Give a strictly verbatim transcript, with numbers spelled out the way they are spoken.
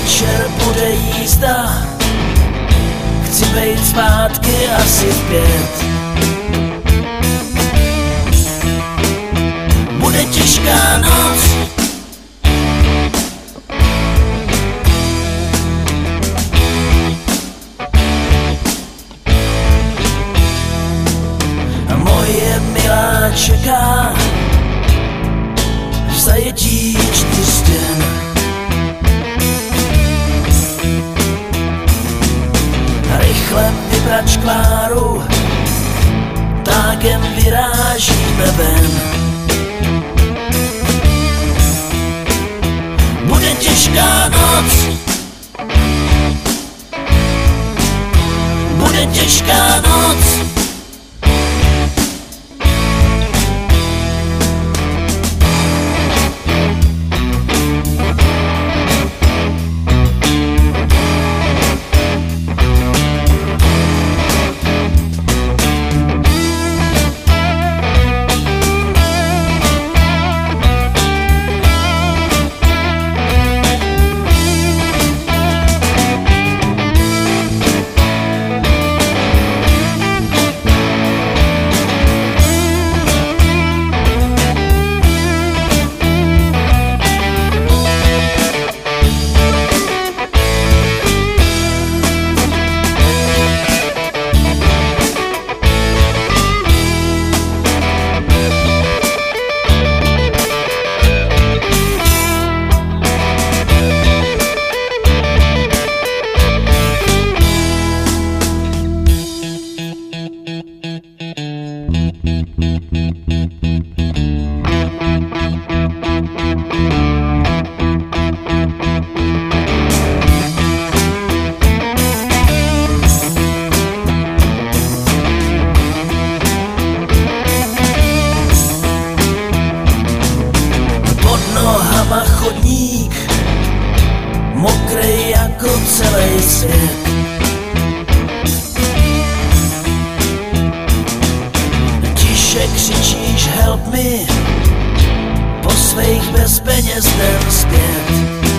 večer bude jízda, chci bejt zpátky asi v pět. Bude těžká noc, a moje milá čeká v zajetí čtyř stěn. Rychle vybrat škváru, tágem vyrážíme ven. Bude těžká noc, bude těžká noc. Nohama chodník, mokrej jako celý svět. Tiše křičíš help me, po svých bezpenězném zpět.